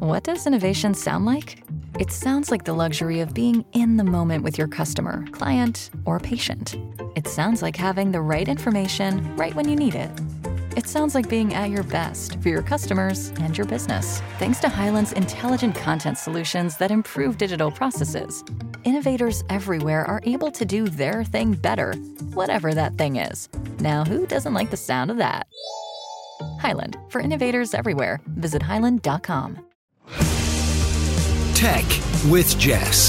What does innovation sound like? It sounds like the luxury of being in the moment with your customer, client, or patient. It sounds like having the right information right when you need it. It sounds like being at your best for your customers and your business. Thanks to Hyland's intelligent content solutions that improve digital processes, innovators everywhere are able to do their thing better, whatever that thing is. Now, who doesn't like the sound of that? Hyland, for innovators everywhere. Visit hyland.com. Tech with Jess.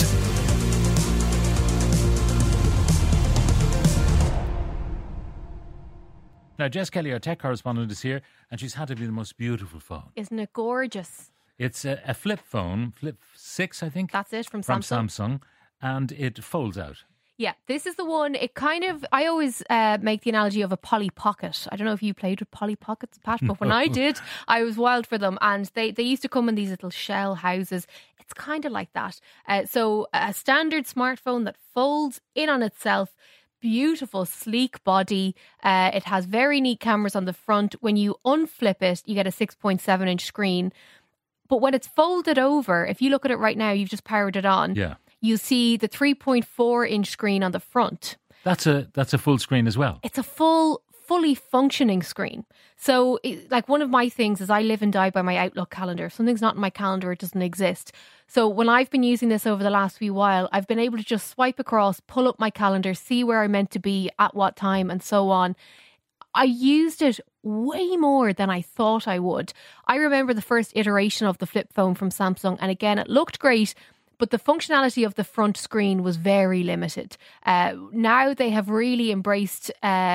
Now, Jess Kelly, our tech correspondent, is here, and she's had to be the most beautiful phone. Isn't it gorgeous? It's a flip phone, Flip 6, I think. That's it, from Samsung, and it folds out. Yeah, this is the one. It kind of, I always make the analogy of a Polly Pocket. I don't know if you played with Polly Pockets, Pat, but when I did, I was wild for them. And they used to come in these little shell houses. It's kind of like that. So a standard smartphone that folds in on itself. Beautiful, sleek body. It has very neat cameras on the front. When you unflip it, you get a 6.7 inch screen. But when it's folded over, if you look at it right now, you've just powered it on. Yeah. You see the 3.4 inch screen on the front. That's a full screen as well. It's a fully functioning screen. So like one of my things is I live and die by my Outlook calendar. If something's not in my calendar, it doesn't exist. So when I've been using this over the last wee while, I've been able to just swipe across, pull up my calendar, see where I'm meant to be at what time and so on. I used it way more than I thought I would. I remember the first iteration of the flip phone from Samsung, and again, it looked great, but the functionality of the front screen was very limited. Now they have really embraced,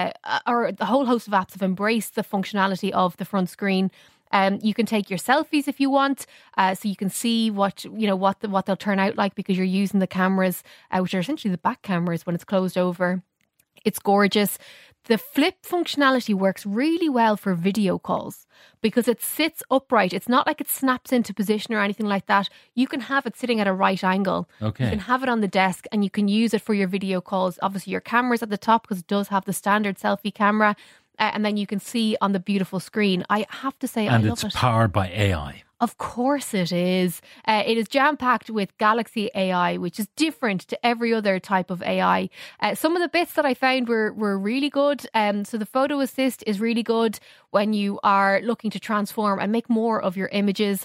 or the whole host of apps have embraced the functionality of the front screen. You can take your selfies if you want, so you can see what they'll turn out like because you're using the cameras, which are essentially the back cameras when it's closed over. It's gorgeous. The flip functionality works really well for video calls because it sits upright. It's not like it snaps into position or anything like that. You can have it sitting at a right angle. Okay. You can have it on the desk and you can use it for your video calls. Obviously, your camera's at the top because it does have the standard selfie camera. And then you can see on the beautiful screen. I have to say, I love it. And it's powered by AI. Of course it is. It is jam-packed with Galaxy AI, which is different to every other type of AI. Some of the bits that I found were really good. So the photo assist is really good when you are looking to transform and make more of your images.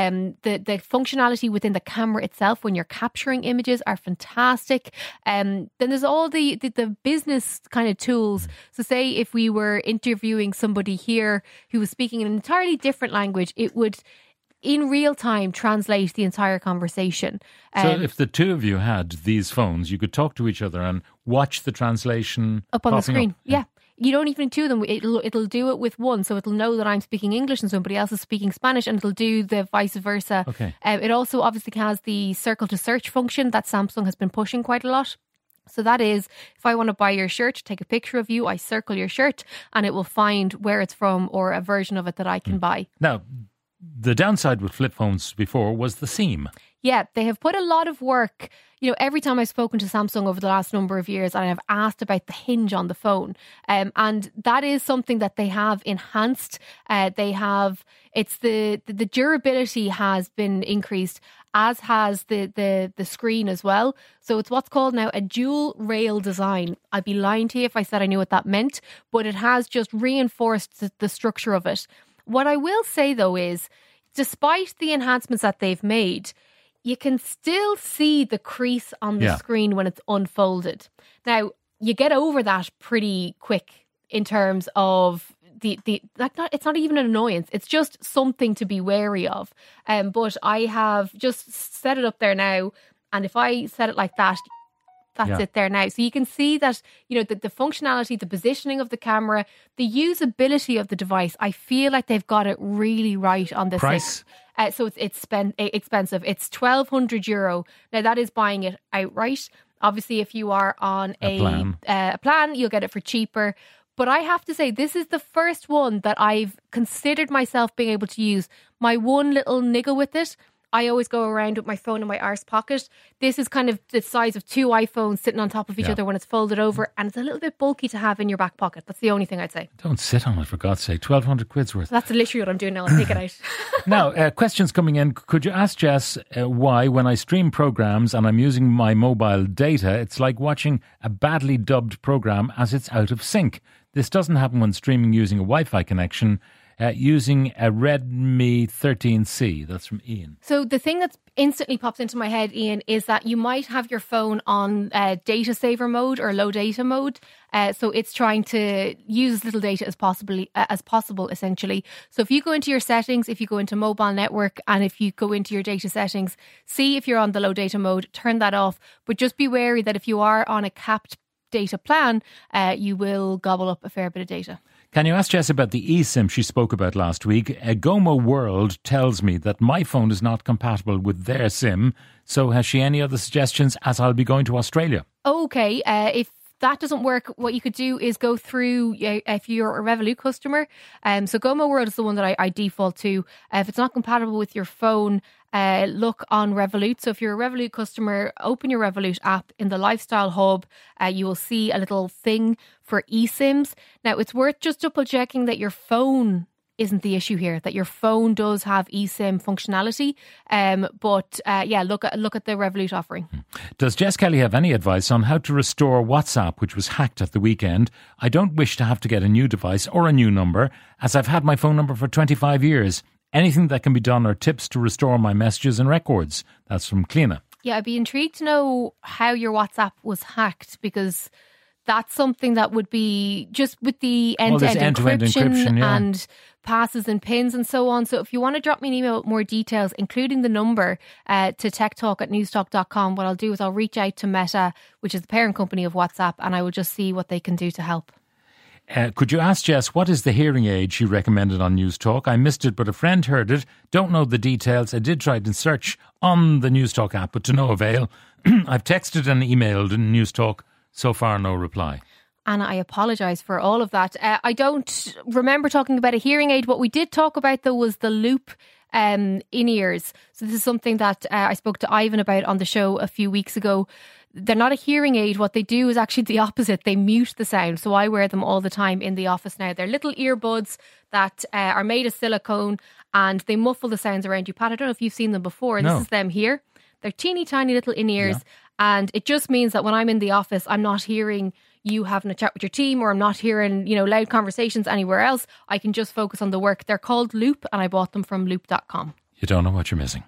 The functionality within the camera itself when you're capturing images are fantastic. Then there's all the business kind of tools. So say if we were interviewing somebody here who was speaking an entirely different language, it would in real time translate the entire conversation. So if the two of you had these phones, you could talk to each other and watch the translation up on the screen. Up. Yeah. You don't even need two of them. It'll do it with one. So it'll know that I'm speaking English and somebody else is speaking Spanish, and it'll do the vice versa. Okay. It also obviously has the circle to search function that Samsung has been pushing quite a lot. So that is, if I want to buy your shirt, take a picture of you, I circle your shirt and it will find where it's from or a version of it that I can buy. Now, the downside with flip phones before was the seam. Yeah, they have put a lot of work. You know, every time I've spoken to Samsung over the last number of years, and I've asked about the hinge on the phone, and that is something that they have enhanced. It's the durability has been increased, as has the screen as well. So it's what's called now a dual rail design. I'd be lying to you if I said I knew what that meant, but it has just reinforced the structure of it. What I will say, though, is despite the enhancements that they've made, you can still see the crease on the screen when it's unfolded. Now, you get over that pretty quick in terms of it's not even an annoyance. It's just something to be wary of. But I have just set it up there now, and if I set it like that, that's it there now. So you can see that, you know, the functionality, the positioning of the camera, the usability of the device. I feel like they've got it really right on the price. So it's expensive. It's €1,200. Now that is buying it outright. Obviously, if you are on a plan, you'll get it for cheaper. But I have to say, this is the first one that I've considered myself being able to use. My one little niggle with it, I always go around with my phone in my arse pocket. This is kind of the size of 2 iPhones sitting on top of each other when it's folded over, and it's a little bit bulky to have in your back pocket. That's the only thing I'd say. Don't sit on it, for God's sake. 1,200 quid's worth. That's literally what I'm doing now. I'll take it out. Now, questions coming in. Could you ask Jess why, when I stream programs and I'm using my mobile data, it's like watching a badly dubbed program as it's out of sync? This doesn't happen when streaming using a Wi-Fi connection. Using a Redmi 13C. That's from Ian. So the thing that's instantly popped into my head, Ian, is that you might have your phone on data saver mode or low data mode. So it's trying to use as little data as possible, essentially. So if you go into your settings, if you go into mobile network, and if you go into your data settings, see if you're on the low data mode, turn that off. But just be wary that if you are on a capped data plan, you will gobble up a fair bit of data. Can you ask Jess about the eSIM she spoke about last week? Gomo World tells me that my phone is not compatible with their SIM. So has she any other suggestions, as I'll be going to Australia? Okay, if that doesn't work, what you could do is go through, if you're a Revolut customer. So Gomo World is the one that I default to. If it's not compatible with your phone, look on Revolut. So if you're a Revolut customer, open your Revolut app. In the Lifestyle Hub, you will see a little thing for eSIMs. Now, it's worth just double checking that your phone isn't the issue here, that your phone does have eSIM functionality. But look at the Revolut offering. Does Jess Kelly have any advice on how to restore WhatsApp, which was hacked at the weekend? I don't wish to have to get a new device or a new number, as I've had my phone number for 25 years. Anything that can be done, or tips to restore my messages and records? That's from Cleena. Yeah, I'd be intrigued to know how your WhatsApp was hacked, because that's something that would be just with the end-to-end encryption and passes and pins and so on. So if you want to drop me an email with more details, including the number to techtalk@newstalk.com, what I'll do is I'll reach out to Meta, which is the parent company of WhatsApp, and I will just see what they can do to help. Could you ask Jess what is the hearing aid she recommended on News Talk? I missed it, but a friend heard it. Don't know the details. I did try to search on the News Talk app, but to no avail. I've texted and emailed News Talk. So far, no reply. Anna, I apologise for all of that. I don't remember talking about a hearing aid. What we did talk about, though, was the Loop in-ears. So this is something that I spoke to Ivan about on the show a few weeks ago. They're not a hearing aid. What they do is actually the opposite. They mute the sound. So I wear them all the time in the office now. They're little earbuds that are made of silicone, and they muffle the sounds around you. Pat, I don't know if you've seen them before. No. This is them here. They're teeny tiny little in-ears. Yeah. And it just means that when I'm in the office, I'm not hearing you having a chat with your team, or I'm not hearing, loud conversations anywhere else. I can just focus on the work. They're called Loop, and I bought them from loop.com. You don't know what you're missing.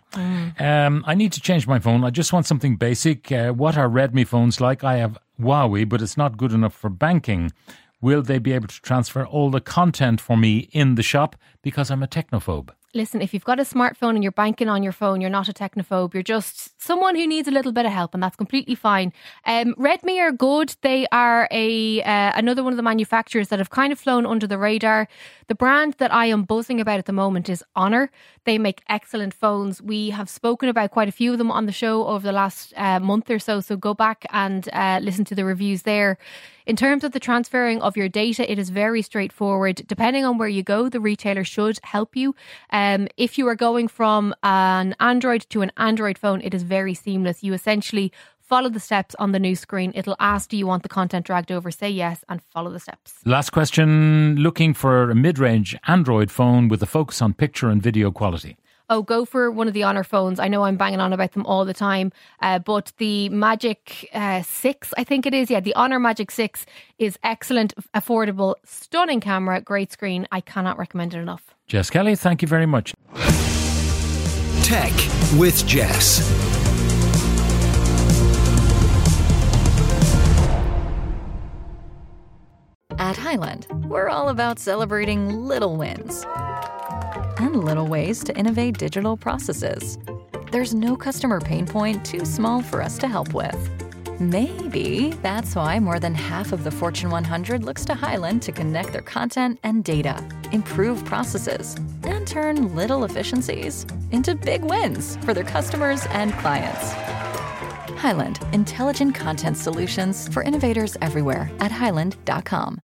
I need to change my phone. I just want something basic. What are Redmi phones like? I have Huawei, but it's not good enough for banking. Will they be able to transfer all the content for me in the shop? Because I'm a technophobe. Listen, if you've got a smartphone and you're banking on your phone, you're not a technophobe. You're just someone who needs a little bit of help, and that's completely fine. Redmi are good. They are another one of the manufacturers that have kind of flown under the radar. The brand that I am buzzing about at the moment is Honor. They make excellent phones. We have spoken about quite a few of them on the show over the last month or so. So go back and listen to the reviews there. In terms of the transferring of your data, it is very straightforward. Depending on where you go, the retailer should help you. If you are going from an Android to an Android phone, it is very seamless. You essentially follow the steps on the new screen. It'll ask, do you want the content dragged over? Say yes and follow the steps. Last question. Looking for a mid-range Android phone with a focus on picture and video quality? Oh, go for one of the Honor phones. I know I'm banging on about them all the time, but the Magic 6, I think it is. Yeah, the Honor Magic 6 is excellent, affordable, stunning camera, great screen. I cannot recommend it enough. Jess Kelly, thank you very much. Tech with Jess. At Highland, we're all about celebrating little wins and little ways to innovate digital processes. There's no customer pain point too small for us to help with. Maybe that's why more than half of the Fortune 100 looks to Highland to connect their content and data, improve processes, and turn little efficiencies into big wins for their customers and clients. Highland, intelligent content solutions for innovators everywhere at highland.com.